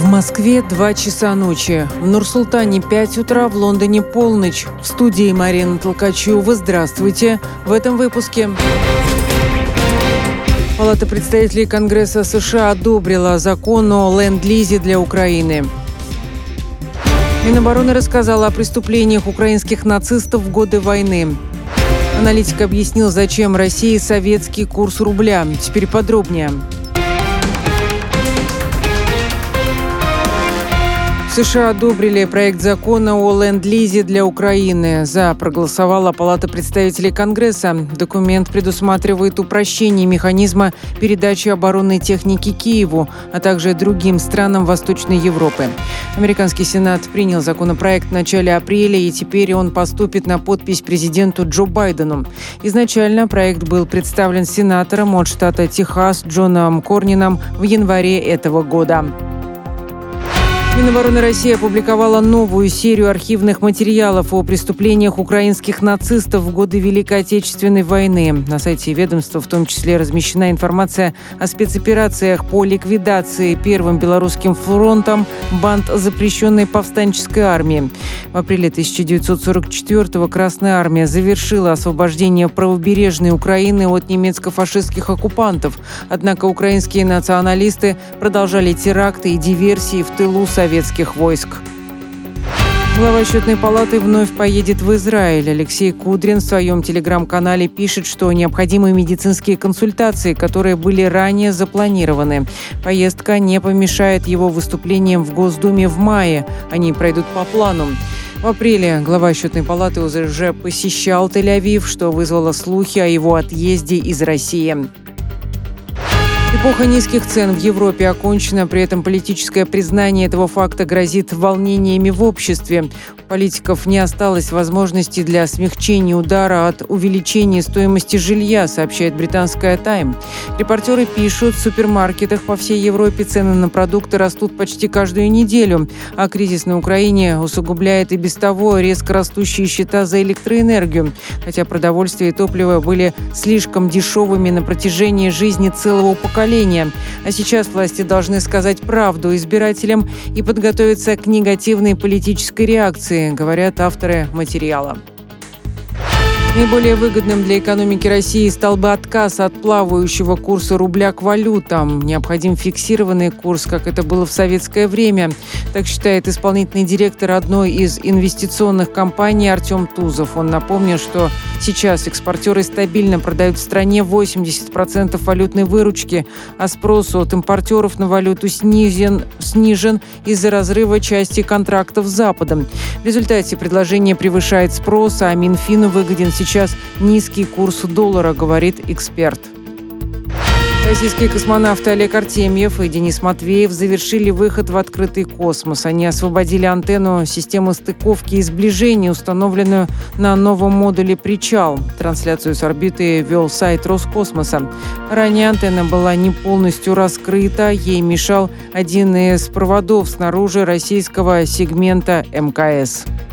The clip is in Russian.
В Москве 2 часа ночи. В Нур-Султане 5 утра, в Лондоне полночь. В студии Марина Толкачева. Здравствуйте. В этом выпуске. Палата представителей Конгресса США одобрила закон о ленд-лизе для Украины. Минобороны рассказала о преступлениях украинских нацистов в годы войны. Аналитик объяснил, зачем России советский курс рубля. Теперь подробнее. В США одобрили проект закона о ленд-лизе для Украины. За проголосовала Палата представителей Конгресса. Документ предусматривает упрощение механизма передачи оборонной техники Киеву, а также другим странам Восточной Европы. Американский Сенат принял законопроект в начале апреля, и теперь он поступит на подпись президенту Джо Байдену. Изначально проект был представлен сенатором от штата Техас Джоном Корнином в январе этого года. Минобороны России опубликовала новую серию архивных материалов о преступлениях украинских нацистов в годы Великой Отечественной войны. На сайте ведомства в том числе размещена информация о спецоперациях по ликвидации Первым Белорусским фронтом банд запрещенной повстанческой армии. В апреле 1944-го Красная армия завершила освобождение правобережной Украины от немецко-фашистских оккупантов. Однако украинские националисты продолжали теракты и диверсии в тылу советских войск. Глава Счетной палаты вновь поедет в Израиль. Алексей Кудрин в своем телеграм-канале пишет, что необходимы медицинские консультации, которые были ранее запланированы. Поездка не помешает его выступлениям в Госдуме в мае. Они пройдут по плану. В апреле глава Счетной палаты уже посещал Тель-Авив, что вызвало слухи о его отъезде из России. Эпоха низких цен в Европе окончена, при этом политическое признание этого факта грозит волнениями в обществе. У политиков не осталось возможности для смягчения удара от увеличения стоимости жилья, сообщает британская «Тайм». Репортеры пишут, в супермаркетах по всей Европе цены на продукты растут почти каждую неделю, а кризис на Украине усугубляет и без того резко растущие счета за электроэнергию, хотя продовольствие и топливо были слишком дешевыми на протяжении жизни целого поколения. А сейчас власти должны сказать правду избирателям и подготовиться к негативной политической реакции, говорят авторы материала. Наиболее выгодным для экономики России стал бы отказ от плавающего курса рубля к валютам. Необходим фиксированный курс, как это было в советское время. Так считает исполнительный директор одной из инвестиционных компаний Артем Тузов. Он напомнил, что сейчас экспортеры стабильно продают в стране 80% валютной выручки, а спрос от импортеров на валюту снижен из-за разрыва части контрактов с Западом. В результате предложение превышает спрос, а Минфину выгоден сейчас низкий курс доллара, говорит эксперт. Российские космонавты Олег Артемьев и Денис Матвеев завершили выход в открытый космос. Они освободили антенну системы стыковки и сближения, установленную на новом модуле «Причал». Трансляцию с орбиты вел сайт Роскосмоса. Ранее антенна была не полностью раскрыта. Ей мешал один из проводов снаружи российского сегмента МКС.